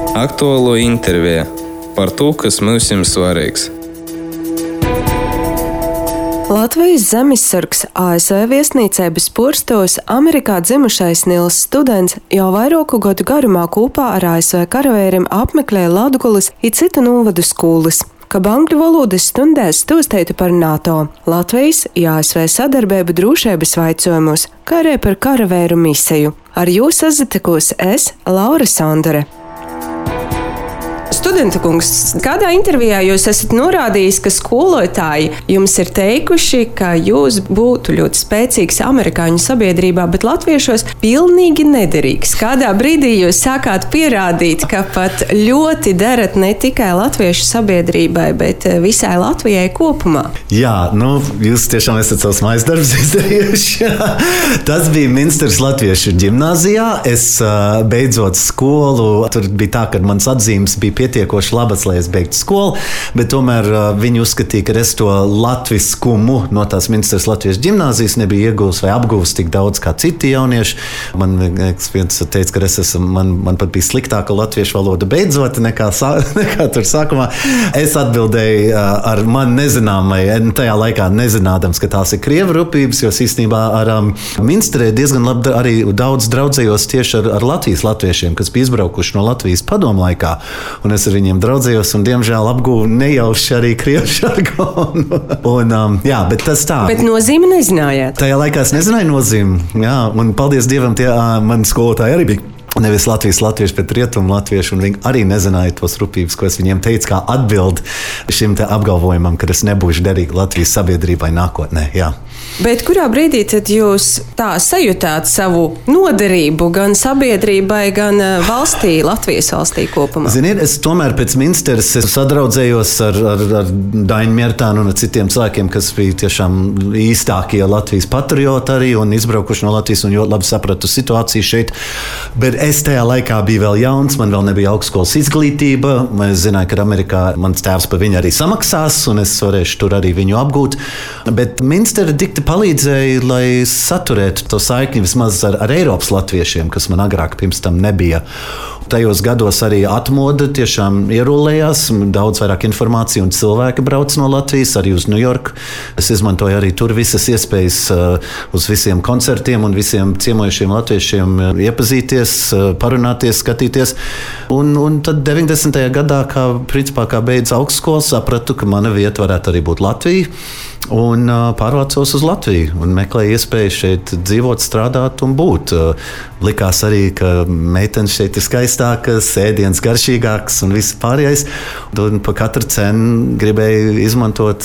Aktuālo interviju par to, kas mums ir svarīgs. Latvijas zemesargs ASV viesnīcē bez Purstos Amerikā dzimušais Nils students jau vairāku gadu garumā kopā ar ASV karavērim apmeklēja Latgules un citu novadu skolas, ka angļu valodas stundēs stostētu par NATO, Latvijas un ASV sadarbību drošības jautājumos, kā arī par karavēru misiju. Ar jūs sazatikos es, Laura Sondere. Studenta kungs, kādā intervijā jūs esat norādījis, ka skolotāji jums ir teikuši, ka jūs būtu ļoti spēcīgs amerikāņu sabiedrībā, bet latviešos pilnīgi nederīgs. Kādā brīdī jūs sākāt pierādīt, ka pat ļoti derat ne tikai latviešu sabiedrībai, bet visai Latvijai kopumā? Jā, jūs tiešām esat savus mājas darbus izdarījuši. Tas bija Minsteras latviešu ģimnāzijā. Es beidzot skolu, tur bija tā, ka mans atzīmes bija pietiekoši labas, lai es beigtu skolu, bet tomēr viņi uzskatīja, ka es to latviskumu no tās Minsteras latviešu ģimnāzijas nebija iegūs vai apgūs tik daudz kā citi jaunieši. Man viens teica, ka man pat bija sliktāka latviešu valoda beidzot nekā tur sākumā. Es atbildēju ar man nezināmai, tajā laikā nezinādams, ka tās ir krievu rupības, jo īstenībā ar Minsterē diezgan labi arī daudz draudzējos tieši ar Latvijas latviešiem, kas bija izbraukuši no Latvijas padomu laikā. Un es ar viņiem draudzējos un, diemžēl, apgūvu nejauši arī krievu žargonu. Bet tas tā. Bet nozīmi nezinājāt? Tajā laikā es nezināju nozīmi. Jā, un paldies Dievam, mani skolotāji arī bija. Nevis latvieši, bet rietumu latvieši, un viņi arī nezināja tos rupības, ko es viņiem teicu, kā atbild šim te apgalvojumam, ka es nebūšu derīgi Latvijas sabiedrībai nākotnē. Jā. Bet kurā brīdī tad jūs tā sajūtāt savu noderību gan sabiedrībai, gan valstī, Latvijas valstī kopumā? Ziniet, es tomēr pēc Minsteras sadraudzējos ar Dainu Miertānu un citiem cilvēkiem, kas bija tiešām īstākie Latvijas patrioti arī un izbraukuši no Latvijas un ļoti labi sapratu situāciju šeit. Bet es tajā laikā biju vēl jauns, man vēl nebija augstskolas izglītība. Es zināju, ka Amerikā mans tēvs par viņu arī samaksās, un es varēšu tur arī viņu apgūt. Bet Minstera dikti palīdzēja, lai saturētu to saikni vismaz ar Eiropas latviešiem, kas man agrāk pirms tam nebija. Tajos gados arī atmoda tiešām ierullējās, daudz vairāk informācija un cilvēki brauc no Latvijas, arī uz New York. Es izmantoju arī tur visas iespējas uz visiem koncertiem un visiem ciemojušiem latviešiem iepazīties, parunāties, skatīties. Un tad 90. gadā, kā beidzu augstskolu, sapratu, ka mana vieta varētu arī būt Latvija. Un pārvācos uz Latviju un meklēju iespēju šeit dzīvot, strādāt un būt. Likās arī, ka meitenes šeit ir skaistākas, ēdiens garšīgāks un viss pārējais. Un pa katru cenu gribēju izmantot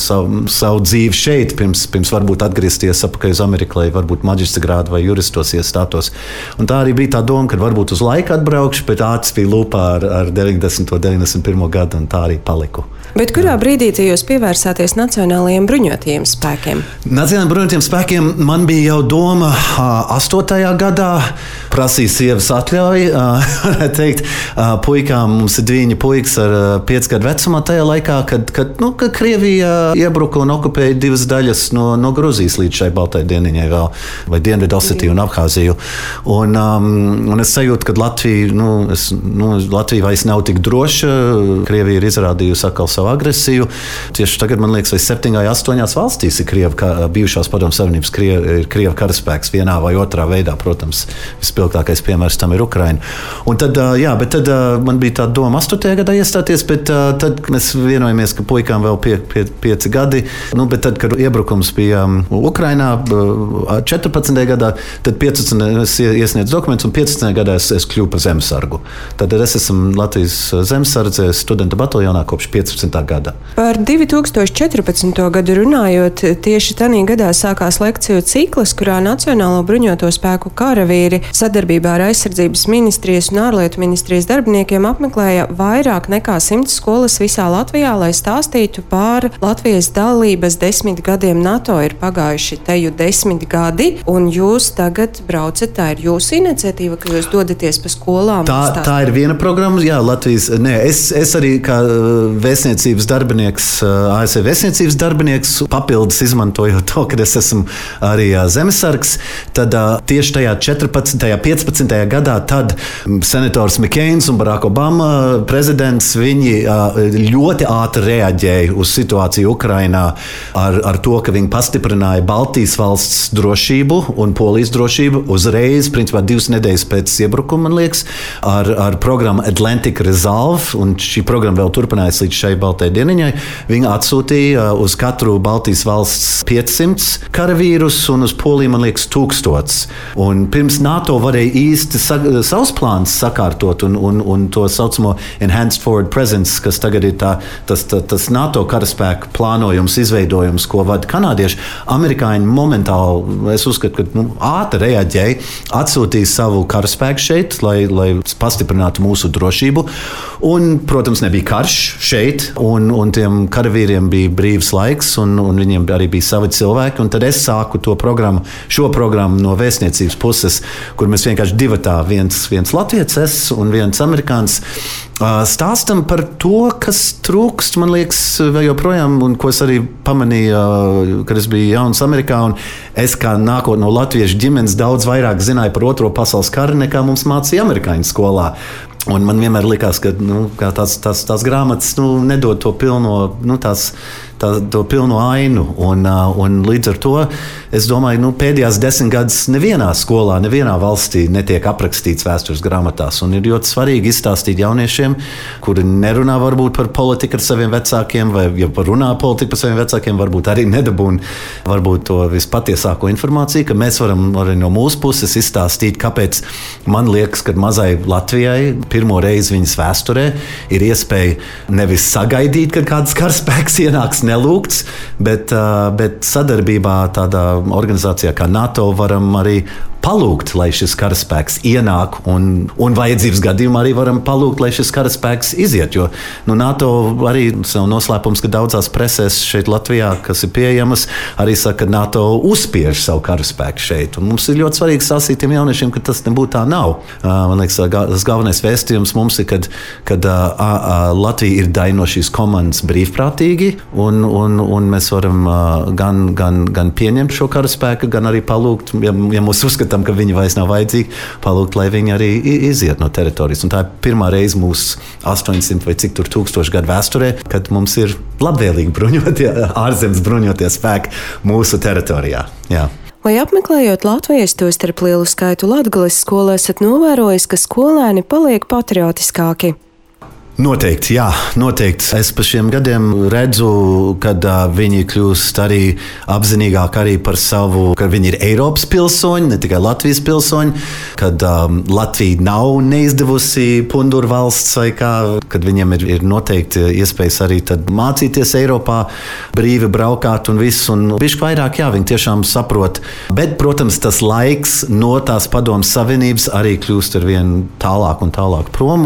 savu dzīvi šeit, pirms varbūt atgriezties atpakaļ uz Ameriku, lai varbūt maģistra grādu vai juristos iestātos. Un tā arī bija tā doma, ka varbūt uz laiku atbraukšu, bet ācis bija lūpā ar 90. 91. gadu un tā arī paliku. Bet kurā brīdī jūs pievērsāties Nacionālajiem bruņotajiem spēkiem? Nacionālajiem bruņotajiem spēkiem man bija jau doma 8. gadā. Prasīja sievas atļauju. Teikt, puikām, mums ir 2 puikas ar 5 gadu vecumā tajā laikā, kad Krievija iebruka un okupēja 2 daļas no Gruzijas līdz šai baltai dieniņai vēl, vai Dienvidosetiju un Abhāziju. Un es sajūtu, ka Latvija vairs nav tik droša. Krievija ir izrādījusi atkal savu agresiju. Tieši tagad, man liekas, vai 7 vai 8 valstīs ir bijušās Padomju Savienības Krievu karaspēks vienā vai otrā veidā. Protams, vispilgtākais piemērs tam ir Ukraina. Un tad man bija tā doma 8. gadā iestāties, bet tad mēs vienojamies, ka puikām vēl 5 gadi. Bet tad, kad iebrukums bija Ukrainā 14. gadā, tad 15. es iesniedzu dokumentus un 15. gadā es kļuvu par zemesargu. Tad es esmu Latvijas zemesardze studentu bataljonā kopš 15. gada. Par 2014. gadu runājot, tieši tajā gadā sākās lekciju cikls, kurā Nacionālo bruņoto spēku karavīri sadarbībā ar Aizsardzības ministrijas un ārlietu ministrijas darbiniekiem apmeklēja vairāk nekā 100 skolas visā Latvijā, lai stāstītu par Latvijas dalības 10 gadiem NATO. Ir pagājuši teju 10 gadi, un jūs tagad braucat, tā ir jūsu iniciatīva, ka jūs dodaties pa skolām? Tā ir viena programma, jā, Latvijas. Es arī kā vēstnieks vēstniecības darbinieks, ASV vēstniecības darbinieks, papildus izmantojot to, ka es esmu arī zemesargs, tad tieši tajā 14. 15. gadā tad senators Mikeins un Barack Obama prezidents, viņi ļoti ātri reaģēja uz situāciju Ukrainā ar to, ka viņi pastiprināja Baltijas valsts drošību un Polijas drošību uzreiz, principā 2 nedēļas pēc iebrukuma, man liekas, ar programmu Atlantic Resolve, un šī programma vēl turpinājās līdz šai baltai dieniņai. Viņi atsūtīja uz katru Baltijas valsts 500 karavīrus un uz Poliju, man liekas, 1000. Un pirms NATO varēja īsti savus plānus sakārtot un to saucamo Enhanced Forward Presence, kas tagad ir tas NATO karaspēku plānojums, izveidojums, ko vada kanādieši. Amerikāņi momentāli, es uzskatu, ka ātri reaģēja, atsūtīja savu karaspēku šeit, lai pastiprinātu mūsu drošību. Un, protams, nebija karš šeit, un tiem karavīriem bija brīvs laiks, un viņiem arī bija savi cilvēki. Un tad es sāku šo programmu no vēstniecības puses, kur mēs vienkārši divatā, viens latviecis un viens amerikāns, stāstam par to, kas trūkst, man liekas, vēl joprojām, un ko es arī pamanīju, kad es biju jauns Amerikā, un es kā nākot no latviešu ģimenes daudz vairāk zināju par Otro pasaules karu, nekā mums mācīja amerikāņu skolā. Un man vienmēr likās, ka tās grāmatas nedod to pilno, to pilno ainu. Un līdz ar to es domāju, pēdējās 10 gadus nevienā skolā, nevienā valstī netiek aprakstīts vēstures grāmatās. Un ir ļoti svarīgi izstāstīt jauniešiem, kuri nerunā varbūt par politiku ar saviem vecākiem, vai ja runā politiku par saviem vecākiem, varbūt arī nedabūna varbūt to vispatiesāko informāciju, ka mēs varam arī no mūsu puses izstāstīt, kāpēc man liekas, ka mazai Latvijai pirmo reizi viņas vēsturē ir iespēja nevis sagaidīt, kad kāds karaspēks ienāks nelūgts, bet sadarbībā tādā organizācijā kā NATO varam arī palūgt, lai šis karaspēks ienāk, un vajadzības gadījumā arī varam palūgt, lai šis karaspēks iziet. Jo NATO arī nav noslēpums, ka daudzās presēs šeit Latvijā, kas ir pieejamas, arī saka, ka NATO uzspiež savu karaspēku šeit. Un mums ir ļoti svarīgi stāstīt tiem jauniešiem, ka tas nebūtu tā nav. Man liekas, tas galvenais vēstījums mums ir, kad Latvija ir daļa no šīs komandas brīvprātīgi, un mēs varam gan pieņemt šo karaspēku, gan arī palūgt, ja mūs uzskatām, ka viņi vairs nav vajadzīgi, palūgt, lai viņi arī iziet no teritorijas. Un tā ir pirmā reize mūsu 800 vai cik tur 1000 gadu vēsturē, kad mums ir labvēlīgi ārzemes bruņotie spēki mūsu teritorijā. Jā. Vai apmeklējot Latvijas, tostarp lielu skaitu Latgales skolu, esat novērojis, ka skolēni paliek patriotiskāki? Noteikti, jā, noteikti. Es pa šiem gadiem redzu, kad viņi kļūst arī apzinīgāk arī par savu, ka viņi ir Eiropas pilsoņi, ne tikai Latvijas pilsoņi, kad Latvija nav neizdevusi punduru valsts vai kā, kad viņiem ir noteikti iespējas arī tad mācīties Eiropā, brīvi braukāt un viss, un bišķi vairāk, jā, viņi tiešām saprot. Bet, protams, tas laiks no tās Padomes Savienības arī kļūst ar vien tālāk un tālāk prom,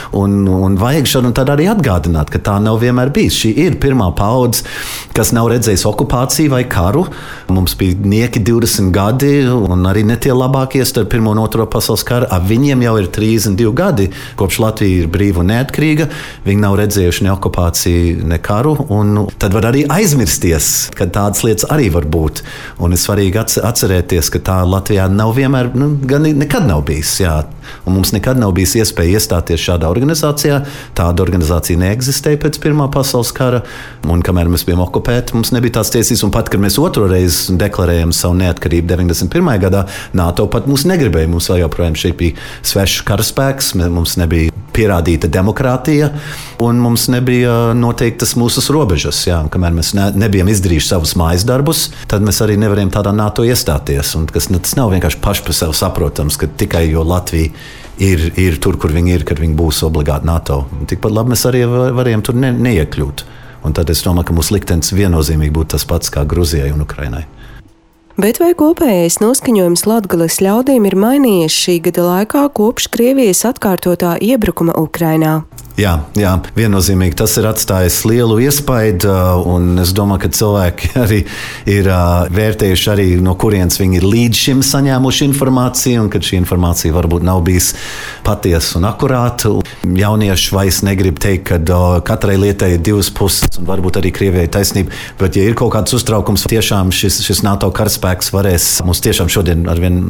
un vajag šādu un tad arī atgādināt, ka tā nav vienmēr bijis. Šī ir pirmā paudze, kas nav redzējis okupāciju vai karu. Mums bija nieki 20 gadi, un arī ne tie labākie starp Pirmo un Otro pasaules karu. Viņiem jau ir 32 gadi, kopš Latvija ir brīva un neatkarīga. Viņi nav redzējuši ne okupāciju, ne karu, un tad var arī aizmirsties, ka tādas lietas arī var būt. Un ir svarīgi atcerēties, ka tā Latvijā nav vienmēr, gan nekad nav bijis. Jā. Un mums nekad nav bijis iespēja iestāties šādā organizācijā. Tāda organizācija neeksistēja pēc Pirmā pasaules kara, un kamēr mēs bijām okupēti, mums nebija tās tiesības. Un pat, kad mēs otro reizi deklarējām savu neatkarību 91. gadā, NATO pat mūs negribēja. Mums vēl joprojām šeit bija svešs karaspēks, mums nebija pierādīta demokrātija, un mums nebija noteiktas mūsu robežas. Jā, kamēr mēs nebijām izdarījuši savus mājas darbus, tad mēs arī nevarējām tādā NATO iestāties. Un tas nav vienkārši paši par sevi saprotams, ka tikai jo Latvija ir tur, kur viņi ir, kad viņi būs obligāti NATO. Tikpat labi mēs arī varējām tur neiekļūt. Un tad es domāju, ka mūsu liktenis viennozīmīgi būtu tas pats kā Gruzijai un Ukrainai. Bet vai kopējais noskaņojums Latgales ļaudīm ir mainījies šī gada laikā kopš Krievijas atkārtotā iebrukuma Ukrainā? Jā, viennozīmīgi tas ir atstājis lielu iespaidu, un es domāju, ka cilvēki arī ir vērtējuši arī, no kurienes viņi ir līdz šim saņēmuši informāciju, un ka šī informācija varbūt nav bijis patiesa un akurāta. Jaunieši vairs negrib teikt, ka katrai lietai ir divas puses, un varbūt arī Krievijai taisnība, bet ja ir kaut kāds uztraukums, tiešām šis NATO karaspēks varēs, mums tiešām šodien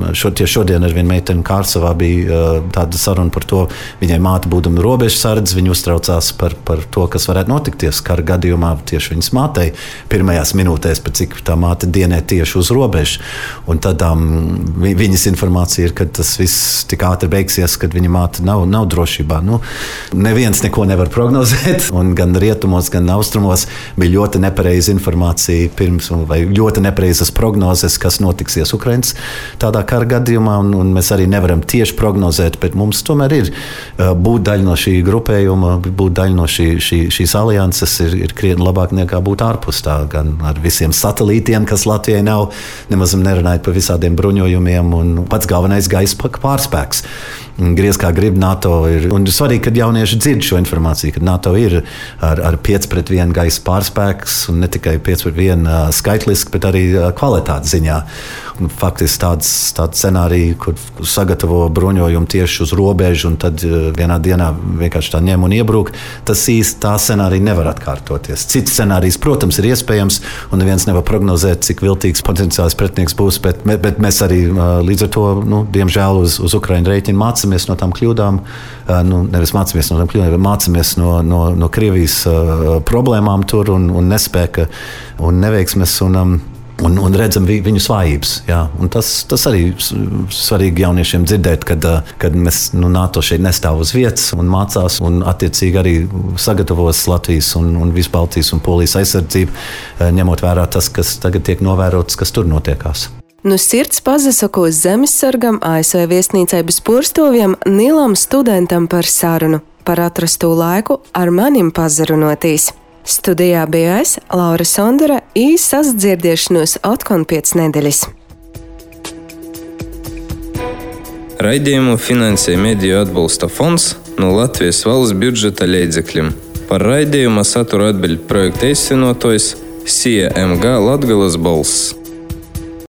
arvien meitene Kārsavā bija tāda saruna par to, viņai māte būdama robežsardze, viņi uztraucās par to, kas varētu notikties kara gadījumā tieši viņas mātei pirmajās minūtēs, pēc cik tā māte dienē tieši uz robežu. Un tad viņas informācija ir, ka tas viss tik ātri beigsies, kad viņa māte nav drošībā. Neviens neko nevar prognozēt, un gan rietumos, gan austrumos bija ļoti nepareiza informācija pirms, vai ļoti nepareizas prognozes, kas notiksies Ukrainas tādā kara gadījumā, un mēs arī nevaram tieši prognozēt, bet mums tomēr ir būt daļa no šī grupējuma, būt daļa no šīs alianses ir krietni labāk nekā būt ārpus tā, gan ar visiem satelītiem, kas Latvijai nav, nemaz nerunājot par visādiem bruņojumiem, un pats galvenais gaisa pārspēks. Griez kā grib, NATO ir. Un svarīgi, ka jaunieši dzird šo informāciju, ka NATO ir ar 5-1 gaisa pārspēks, un ne tikai 5-1 skaitliski, bet arī kvalitātes ziņā. Un faktiski tāds scenārija, kur sagatavo bruņojumu tieši uz robežu, un tad vienā dienā vienkārši tā ņem un iebrūk, tas īsti tā scenārija nevar atkārtoties. Cits scenārijs, protams, ir iespējams, un neviens nevar prognozēt, cik viltīgs potenciāls pretinieks būs, bet mēs arī līdz ar to, diemžēl, uz Ukraiņu rēķinu mācāmies no tām kļūdām, nevis mācāmies no tām kļūdām, bet mācāmies no Krievijas problēmām tur un nespēka un neveiksmes un redzam viņu svājības. Jā. Un tas arī svarīgi jauniešiem dzirdēt, kad mēs NATO šeit nestāv uz vietas un mācās un attiecīgi arī sagatavos Latvijas un visu Baltijas un Polijas aizsardzību, ņemot vērā tas, kas tagad tiek novērots, kas tur notiekās. No sirds pazasakos zemesargam, ASV viesnīcai bez porstoviem, Nilam studentam par sarunu, par atrasto laiku ar manim pazarunotīs. Studijā bija es, Laura Sondura, īsas dzirdēšanos atkon pēc nedēļas. Raidījumu finansē Mediju atbalsta fonds no Latvijas valsts budžeta līdzekļiem. Par raidījuma satura atbild projekta īstenotājs CMG Latgales balss.